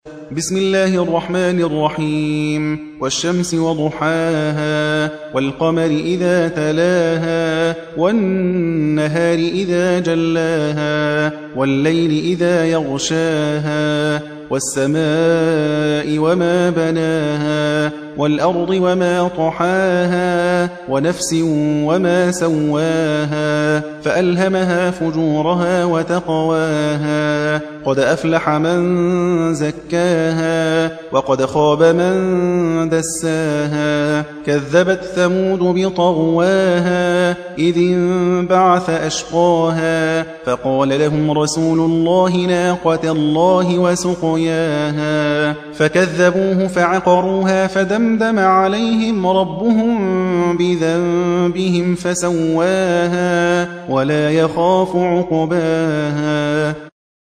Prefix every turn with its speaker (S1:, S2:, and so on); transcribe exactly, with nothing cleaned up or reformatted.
S1: بسم الله الرحمن الرحيم والشمس وضحاها والقمر إذا تلاها والنهار إذا جلاها والليل إذا يغشاها والسماء وما بناها والأرض وما طحاها ونفس وما سواها فألهمها فجورها وتقواها قد أفلح من زكاها وقد خاب من دساها كذبت ثمود بطغواها إذ انبعث أشقاها فقال لهم رسول الله ناقة الله وسقياها فكذبوه فعقروها فدمدم عليهم ربهم بذنبهم فسواها ولا يخاف عقباها